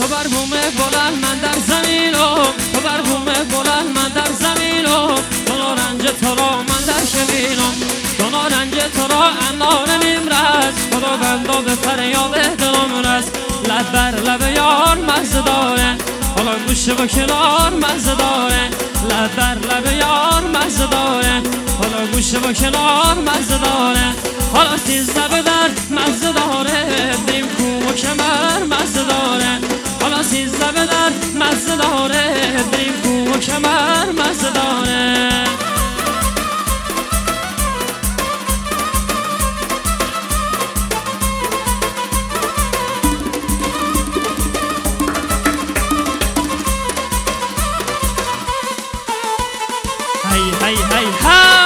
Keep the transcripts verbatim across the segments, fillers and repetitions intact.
تو بر بوم بلند من در زمینم، تو بر بوم بلند من در زمینم، دو رنج تو را من در شبینم، دو رنج تو را انار نیمرز، خدا بندا به فریاد دلم رس. لب بر لب یار مزه داره، حالا گوشه و کنار مزه داره، لب بر لب یار مزه داره، حالا گوشه و کنار مزه داره، حالا سیزده به در مزه داره، بریم کو و کمر مزه داره، حالا سیزده به در مزه داره، بریم کو و کمر مزه داره. هی هی هی ها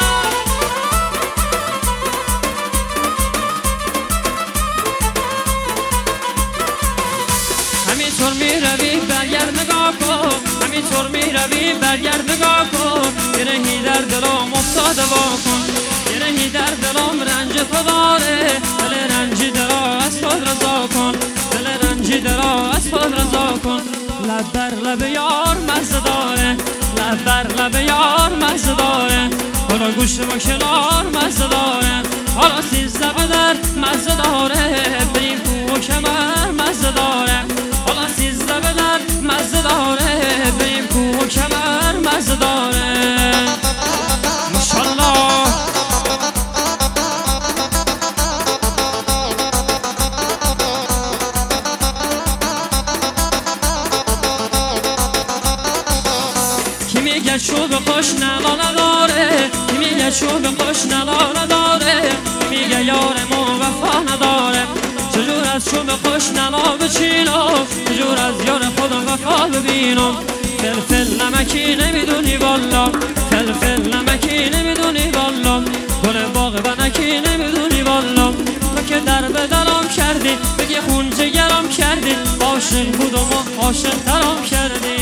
همینطور می روی برگرد نگاه کن، همینطور می روی برگرد نگاه کن، گرهی در دلم افتاده واکن، گرهی در دلم رنج تو داره، دل رنجی درا از خود رضا کن، دل رنجی درا از خود رضا کن. لب بر لب یار مزه داره، لب بر لب یار مزه داره، حالا گوشه و کنار مزه داره، حالا سیزده به در مزه داره، بریم کو و کمر مزه داره، حالا سیزده به در مزه داره، بریم کو و کمر مزه داره. ماشاءالله میگه چوب خوش نلا نداره، میگه چوب خوش نلا نداره، میگه یار ما وفا نداره، چجور از چوب خوش نلا بچینم، چجور از یار خودم وفا ببینم. فلفل نمکی نمیدونی والا، فلفل نمکی نمیدونی والا، گل باغ بنکی نمیدونی والا، تو که در به درم کردی، بگی خون جگرم کردی، عاشق بودم و عاشق ترم کردی.